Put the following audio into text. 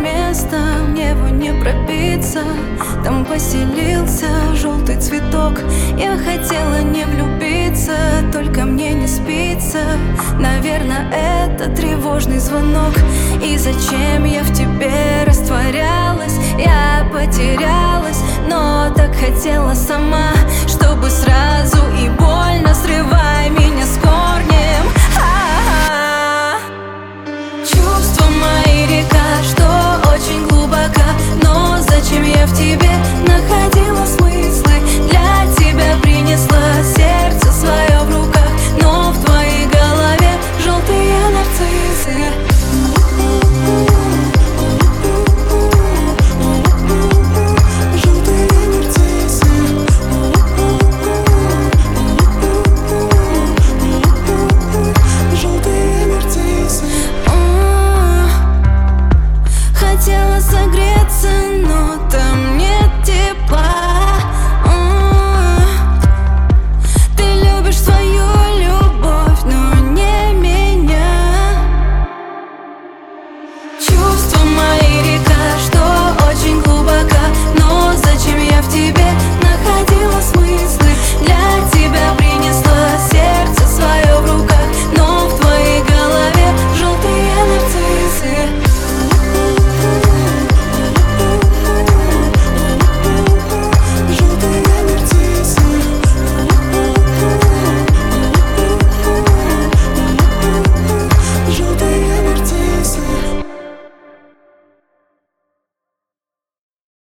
место, в него не пробиться. Там поселился желтый цветок. Я хотела не влюбиться, только мне не спится. Наверное, это тревожный звонок. И зачем я в тебе растворялась? Я потерялась, но так хотела сама,